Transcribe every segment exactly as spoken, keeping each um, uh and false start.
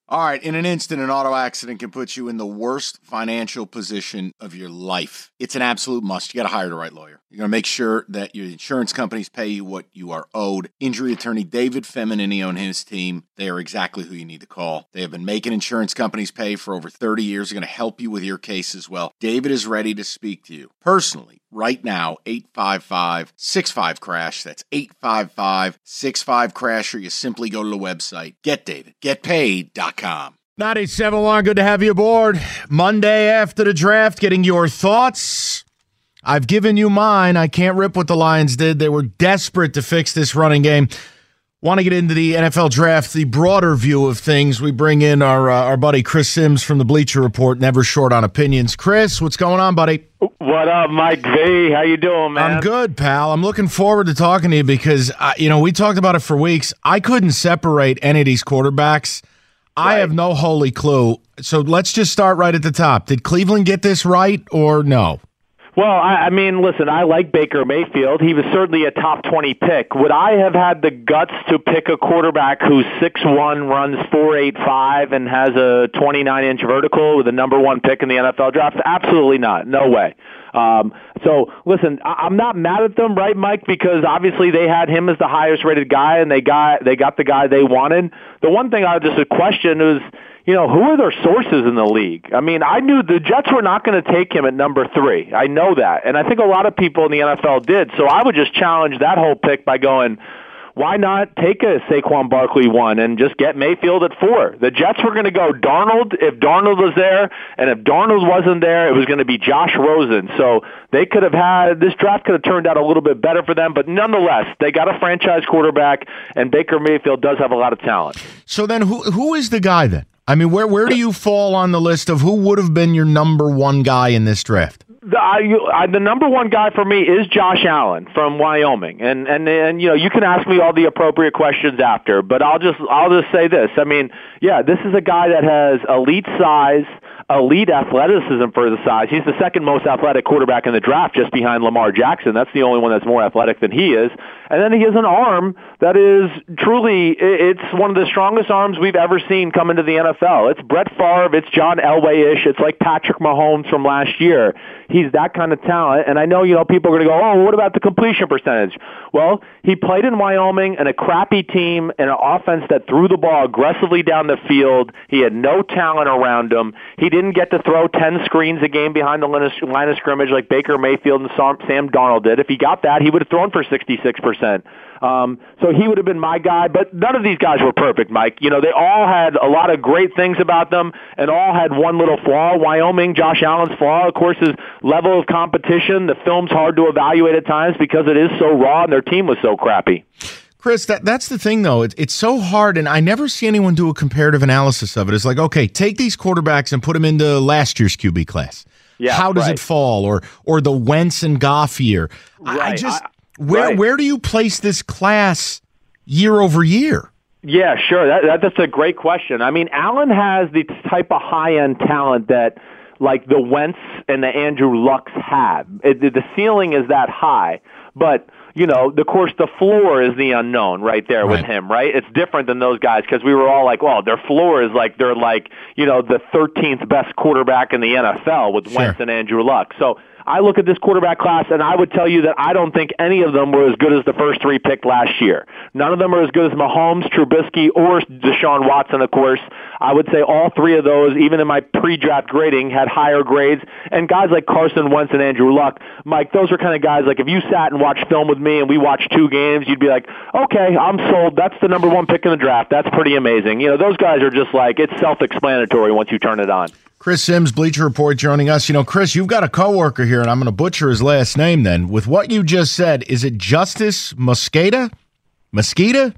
All right, in an instant, an auto accident can put you in the worst financial position of your life. It's an absolute must. You got to hire the right lawyer. You're going to make sure that your insurance companies pay you what you are owed. Injury attorney David Feminini and his team, they are exactly who you need to call. They have been making insurance companies pay for over thirty years. They're going to help you with your case as well. David is ready to speak to you personally right now. eight five five, six five, crash. That's eight five five, six five, crash, or you simply go to the website get david get paid dot com. ninety-seven one, good to have you aboard. Monday after the draft, getting your thoughts. I've given you mine. I can't rip what the Lions did. They were desperate to fix this running game. Want to get into the N F L draft, the broader view of things. We bring in our uh, our buddy Chris Sims from the Bleacher Report, never short on opinions. Chris, what's going on, buddy? What up, Mike V? How you doing, man? I'm good, pal. I'm looking forward to talking to you because, uh, you know, we talked about it for weeks. I couldn't separate any of these quarterbacks. I have no holy clue. So let's just start right at the top. Did Cleveland get this right or no? Well, I, I mean, listen, I like Baker Mayfield. He was certainly a top twenty pick. Would I have had the guts to pick a quarterback who's six one, runs four eight five, and has a twenty-nine inch vertical with the number one pick in the N F L draft? Absolutely not. No way. Um, so, listen, I, I'm not mad at them, right, Mike? Because obviously they had him as the highest-rated guy, and they got they got the guy they wanted. The one thing I would just question is, you know, who are their sources in the league? I mean, I knew the Jets were not going to take him at number three. I know that. And I think a lot of people in the N F L did. So I would just challenge that whole pick by going, why not take a Saquon Barkley one and just get Mayfield at four? The Jets were going to go Darnold if Darnold was there, and if Darnold wasn't there, it was going to be Josh Rosen. So they could have had, this draft could have turned out a little bit better for them, but nonetheless, they got a franchise quarterback, and Baker Mayfield does have a lot of talent. So then who who is the guy then? I mean, where where do you fall on the list of who would have been your number one guy in this draft? The, I, I, the number one guy for me is Josh Allen from Wyoming, and and and you know you can ask me all the appropriate questions after, but I'll just I'll just say this. I mean, yeah, this is a guy that has elite size, elite athleticism for the size. He's the second most athletic quarterback in the draft, just behind Lamar Jackson. That's the only one that's more athletic than he is. And then he has an arm that is truly, it's one of the strongest arms we've ever seen come into the N F L. It's Brett Favre, it's John Elway-ish, it's like Patrick Mahomes from last year. He's that kind of talent. And I know, you know, people are going to go, oh, what about the completion percentage? Well, he played in Wyoming in a crappy team and an offense that threw the ball aggressively down the field. He had no talent around him. He didn't get to throw ten screens a game behind the line of scrimmage like Baker Mayfield and Sam Darnold did. If he got that, he would have thrown for sixty-six percent. Um, so he would have been my guy, but none of these guys were perfect, Mike. You know, they all had a lot of great things about them and all had one little flaw. Wyoming, Josh Allen's flaw, of course, is level of competition. The film's hard to evaluate at times because it is so raw and their team was so crappy. Chris, that, that's the thing, though. It, it's so hard, and I never see anyone do a comparative analysis of it. It's like, okay, take ththese quarterbacks and put them into last year's Q B class. Yeah, How does right. it fall? Or or the Wentz and Goff year. Right. I just... I, Where right. where do you place this class year over year? Yeah, sure. That, that, that's a great question. I mean, Allen has the type of high-end talent that, like, the Wentz and the Andrew Lucks have. It, the ceiling is that high. But, you know, of course, the floor is the unknown right there right. with him, right? It's different than those guys because we were all like, well, their floor is like they're like, you know, the thirteenth best quarterback in the N F L with sure. Wentz and Andrew Luck. So I look at this quarterback class, and I would tell you that I don't think any of them were as good as the first three picked last year. None of them are as good as Mahomes, Trubisky, or Deshaun Watson, of course. I would say all three of those, even in my pre-draft grading, had higher grades. And guys like Carson Wentz and Andrew Luck, Mike, those are kind of guys, like if you sat and watched film with me and we watched two games, you'd be like, okay, I'm sold. That's the number one pick in the draft. That's pretty amazing. You know, those guys are just like, it's self-explanatory once you turn it on. Chris Sims, Bleacher Report, joining us. You know, Chris, you've got a coworker here, and I'm going to butcher his last name then. With what you just said, is it Justice Mosqueda? Mosqueda?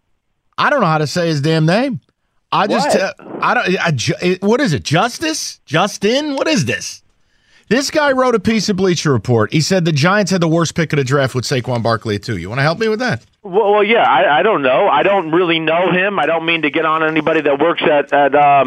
I don't know how to say his damn name. I just, uh, I don't, I, I, what is it, Justice? Justin? What is this? This guy wrote a piece of Bleacher Report. He said the Giants had the worst pick of the draft with Saquon Barkley at two. You want to help me with that? Well, well yeah, I, I don't know. I don't really know him. I don't mean to get on anybody that works at, at um,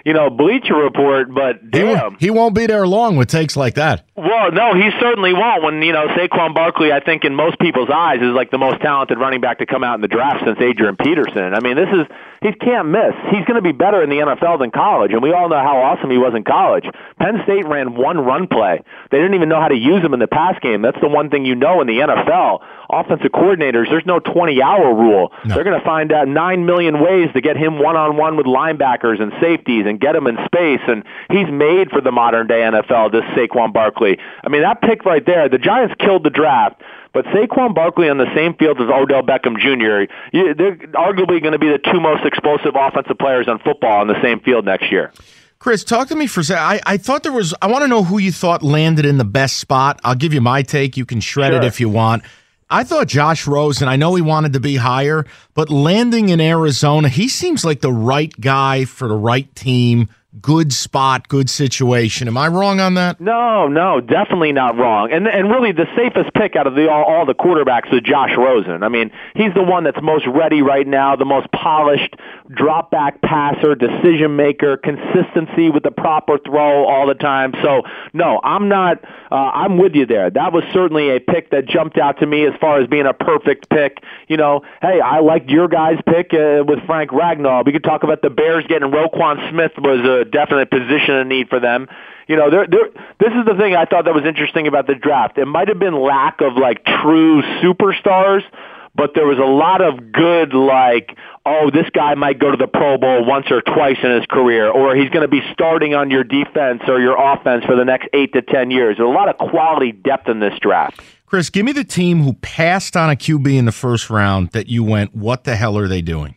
you know, Bleacher Report, but damn. He, he won't be there long with takes like that. Well, no, he certainly won't. When, you know, Saquon Barkley, I think in most people's eyes, is like the most talented running back to come out in the draft since Adrian Peterson. I mean, this is, he can't miss. He's going to be better in the N F L than college, and we all know how awesome he was in college. Penn State ran one run play. They didn't even know how to use him in the pass game. That's the one thing you know in the N F L. Offensive coordinators, there's no twenty-hour rule. No. They're going to find out nine million ways to get him one-on-one with linebackers and safeties and get him in space, and he's made for the modern-day N F L, this Saquon Barkley. I mean, that pick right there, the Giants killed the draft, but Saquon Barkley on the same field as Odell Beckham Junior, they're arguably going to be the two most explosive offensive players on football on the same field next year. Chris, talk to me for a second. I, I thought there was, I want to know who you thought landed in the best spot. I'll give you my take. You can shred Sure. it if you want. I thought Josh Rosen, I know he wanted to be higher, but landing in Arizona, he seems like the right guy for the right team. Good spot, good situation. Am I wrong on that? No, no, definitely not wrong. And and really the safest pick out of the all, all the quarterbacks is Josh Rosen. I mean, he's the one that's most ready right now, the most polished drop back passer, decision maker, consistency with the proper throw all the time. So, no, I'm not uh, I'm with you there. That was certainly a pick that jumped out to me as far as being a perfect pick. You know, hey, I liked your guys' pick uh, with Frank Ragnow. We could talk about the Bears getting Roquan Smith was a definite position of need for them. You know, they're, they're, this is the thing I thought that was interesting about the draft. It might have been lack of, like, true superstars, but there was a lot of good, like, oh, this guy might go to the Pro Bowl once or twice in his career, or he's going to be starting on your defense or your offense for the next eight to ten years. There's a lot of quality depth in this draft. Chris, give me the team who passed on a Q B in the first round that you went, what the hell are they doing?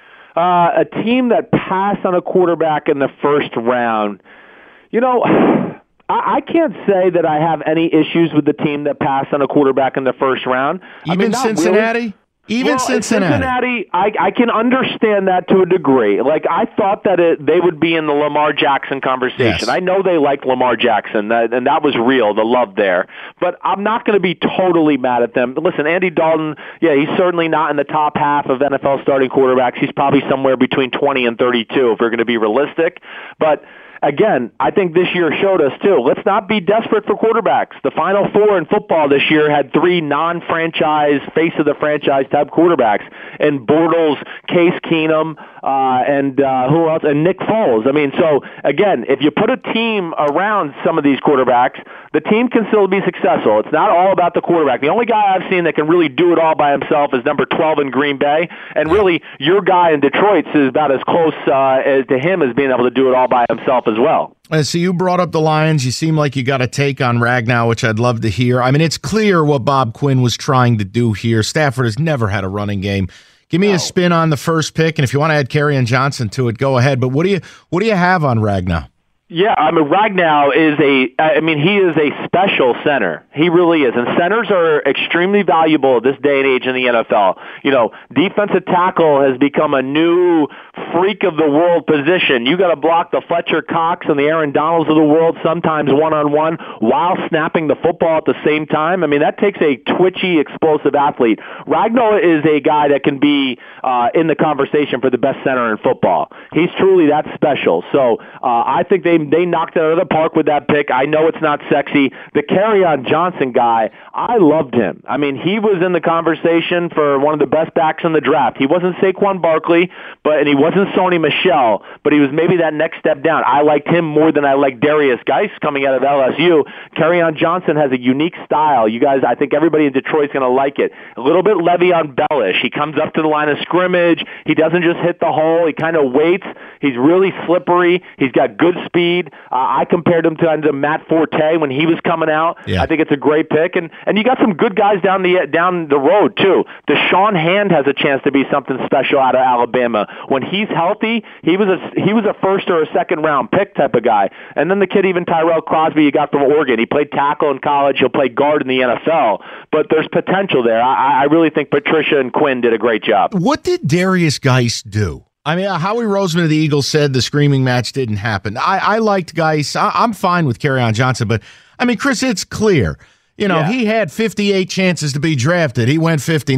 Uh, a team that passed on a quarterback in the first round. You know, I, I can't say that I have any issues with the team that passed on a quarterback in the first round. Even I mean, Cincinnati? Really. Even well, Cincinnati. Cincinnati, I, I can understand that to a degree. Like, I thought that it, they would be in the Lamar Jackson conversation. Yes. I know they liked Lamar Jackson, that, and that was real, the love there. But I'm not going to be totally mad at them. Listen, Andy Dalton, yeah, he's certainly not in the top half of N F L starting quarterbacks. He's probably somewhere between twenty and thirty-two if we're going to be realistic. But again, I think this year showed us, too, let's not be desperate for quarterbacks. The Final Four in football this year had three non-franchise, face-of-the-franchise type quarterbacks, and Bortles, Case Keenum, uh, and uh, who else? And Nick Foles. I mean, so, again, if you put a team around some of these quarterbacks, the team can still be successful. It's not all about the quarterback. The only guy I've seen that can really do it all by himself is number twelve in Green Bay, and really your guy in Detroit is about as close uh, as to him as being able to do it all by himself as well. Uh, so you brought up the Lions. You seem like you got a take on Ragnow, which I'd love to hear. I mean, it's clear what Bob Quinn was trying to do here. Stafford has never had a running game. Give me no. a spin on the first pick, and if you want to add Kerryon Johnson to it, go ahead. But what do you what do you have on Ragnow? Yeah, I mean, Ragnow is a, I mean, he is a special center. He really is. And centers are extremely valuable this day and age in the N F L. You know, defensive tackle has become a new freak of the world position. You got to block the Fletcher Cox and the Aaron Donalds of the world, sometimes one-on-one, while snapping the football at the same time. I mean, that takes a twitchy, explosive athlete. Ragnow is a guy that can be uh, in the conversation for the best center in football. He's truly that special. So uh, I think they They knocked it out of the park with that pick. I know it's not sexy. The Kerryon Johnson guy, I loved him. I mean, he was in the conversation for one of the best backs in the draft. He wasn't Saquon Barkley, but and he wasn't Sony Michel, but he was maybe that next step down. I liked him more than I liked Darius Geis coming out of L S U. Kerryon Johnson has a unique style. You guys, I think everybody in Detroit's going to like it. A little bit Le'Veon Bellish. He comes up to the line of scrimmage. He doesn't just hit the hole. He kind of waits. He's really slippery. He's got good speed. Uh, I compared him to, to Matt Forte when he was coming out. Yeah. I think it's a great pick, and and you got some good guys down the down the road too. Deshaun Hand has a chance to be something special out of Alabama when he's healthy. He was a he was a first or a second round pick type of guy, and then the kid even Tyrell Crosby you got from Oregon. He played tackle in college. He'll play guard in the N F L, but there's potential there. I, I really think Patricia and Quinn did a great job. What did Darius Geis do? I mean, Howie Roseman of the Eagles said the screaming match didn't happen. I, I liked Geis. I, I'm fine with Kerryon Johnson, but, I mean, Chris, it's clear. You know, yeah. he had fifty-eight chances to be drafted. He went fifty-nine.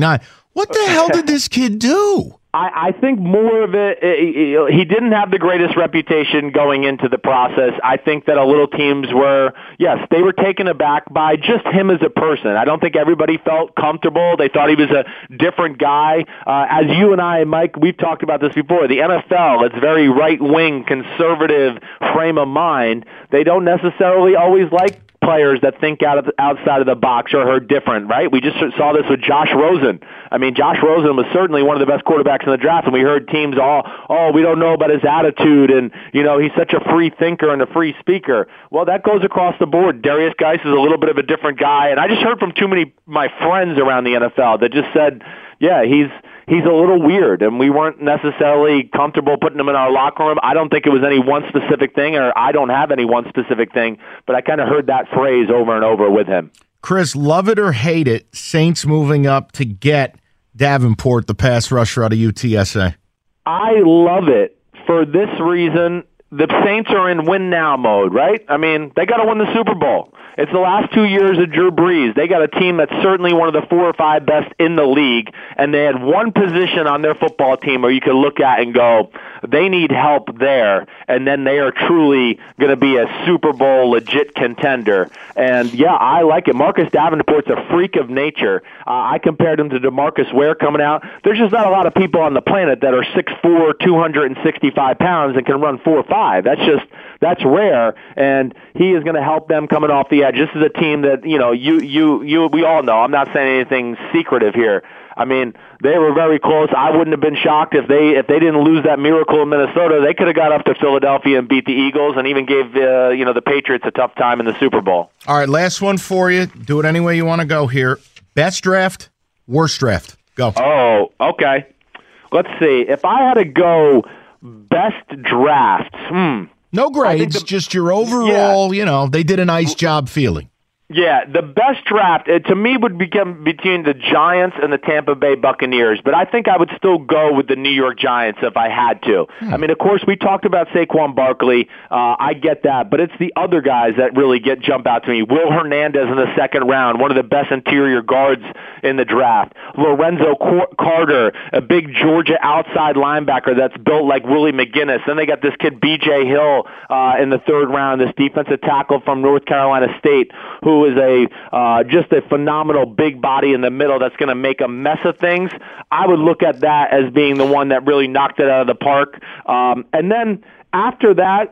What the hell did this kid do? I, I think more of it, it, he didn't have the greatest reputation going into the process. I think that a little teams were, yes, they were taken aback by just him as a person. I don't think everybody felt comfortable. They thought he was a different guy. Uh, as you and I, Mike, we've talked about this before. The N F L, it's very right-wing, conservative frame of mind. They don't necessarily always like players that think out of the, outside of the box or are different, right? We just saw this with Josh Rosen. I mean, Josh Rosen was certainly one of the best quarterbacks in the draft, and we heard teams all, oh, we don't know about his attitude, and, you know, he's such a free thinker and a free speaker. Well, that goes across the board. Darius Geis is a little bit of a different guy, and I just heard from too many my friends around the N F L that just said, yeah, he's he's a little weird, and we weren't necessarily comfortable putting him in our locker room. I don't think it was any one specific thing, or I don't have any one specific thing, but I kind of heard that phrase over and over with him. Chris, love it or hate it, Saints moving up to get Davenport, the pass rusher out of U T S A. I love it for this reason. The Saints are in win-now mode, right? I mean, they got to win the Super Bowl. It's the last two years of Drew Brees. They got a team that's certainly one of the four or five best in the league, and they had one position on their football team where you could look at and go, they need help there, and then they are truly going to be a Super Bowl legit contender. And, yeah, I like it. Marcus Davenport's a freak of nature. Uh, I compared him to DeMarcus Ware coming out. There's just not a lot of people on the planet that are six foot four, two hundred sixty-five pounds and can run four five. That's just that's rare, and he is going to help them coming off the edge. This is a team that, you know, you, you, you, we all know. I'm not saying anything secretive here. I mean, they were very close. I wouldn't have been shocked if they if they didn't lose that miracle in Minnesota. They could have got up to Philadelphia and beat the Eagles, and even gave uh, you know the Patriots a tough time in the Super Bowl. All right, last one for you. Do it any way you want to go here. Best draft, worst draft. Go. Oh, okay. Let's see. If I had to go best draft, hmm. No grades, the, just your overall, yeah. you know, they did a nice job feeling. Yeah, the best draft, uh, to me, would become between the Giants and the Tampa Bay Buccaneers, but I think I would still go with the New York Giants if I had to. Hmm. I mean, of course, we talked about Saquon Barkley. Uh, I get that, but it's the other guys that really get jump out to me. Will Hernandez in the second round, one of the best interior guards in the draft. Lorenzo Carter, a big Georgia outside linebacker that's built like Willie McGinnis. Then they got this kid B J Hill uh, in the third round, this defensive tackle from North Carolina State, who is a uh, just a phenomenal big body in the middle that's going to make a mess of things. I would look at that as being the one that really knocked it out of the park. Um, and then after that,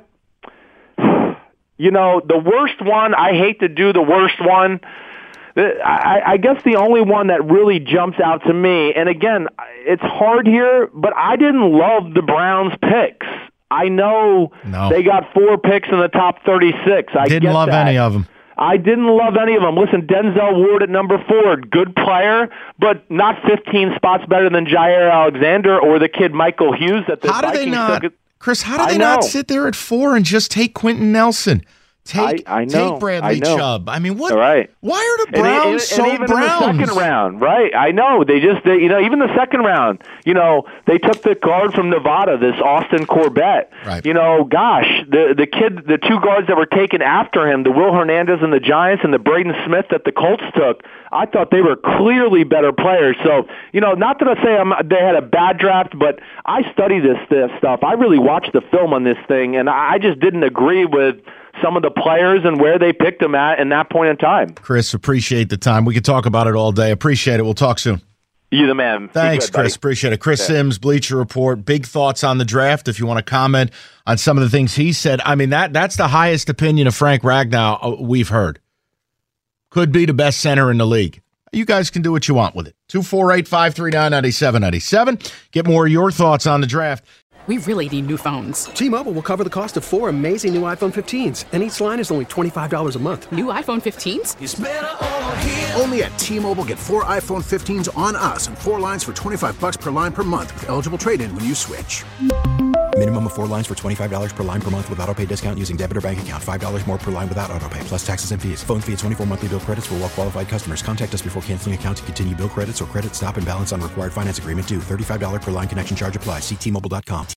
you know, the worst one, I hate to do the worst one. I, I guess the only one that really jumps out to me, and again, it's hard here, but I didn't love the Browns' picks. I know no. they got four picks in the top thirty-six. I didn't get love that. any of them. I didn't love any of them. Listen, Denzel Ward at number four, good player, but not fifteen spots better than Jair Alexander or the kid Michael Hughes that the how Vikings do they not, took. Chris, how do they not sit there at four and just take Quentin Nelson? Take, I, I know, take Bradley I know. Chubb. I mean, what? Right. Why are the Browns and, and, so and even Browns? in the second round, right? I know they just, they, you know, even the second round, you know, they took the guard from Nevada, this Austin Corbett. Right. You know, gosh, the the kid, the two guards that were taken after him, the Will Hernandez and the Giants, and the Braden Smith that the Colts took. I thought they were clearly better players. So, you know, not that I say I'm, they had a bad draft, but I study this, this stuff. I really watched the film on this thing, and I just didn't agree with some of the players and where they picked them at in that point in time. Chris, appreciate the time. We could talk about it all day. Appreciate it. We'll talk soon. You the man. Thanks, good, Chris. buddy. Appreciate it. Chris yeah. Sims, Bleacher Report. Big thoughts on the draft. If you want to comment on some of the things he said, I mean, that that's the highest opinion of Frank Ragnow we've heard. Could be the best center in the league. You guys can do what you want with it. two four eight, five three nine, nine seven nine seven. Get more of your thoughts on the draft. We really need new phones. T-Mobile will cover the cost of four amazing new iPhone fifteens, and each line is only twenty-five dollars a month. New iPhone fifteens? It's better over here. Only at T-Mobile, get four iPhone fifteens on us and four lines for twenty-five dollars per line per month with eligible trade-in when you switch. Minimum of four lines for twenty-five dollars per line per month with autopay discount using debit or bank account. five dollars more per line without autopay, plus taxes and fees. Phone fee at twenty-four monthly bill credits for well-qualified customers. Contact us before canceling account to continue bill credits or credit stop and balance on required finance agreement due. thirty-five dollars per line connection charge applies. See T Mobile dot com.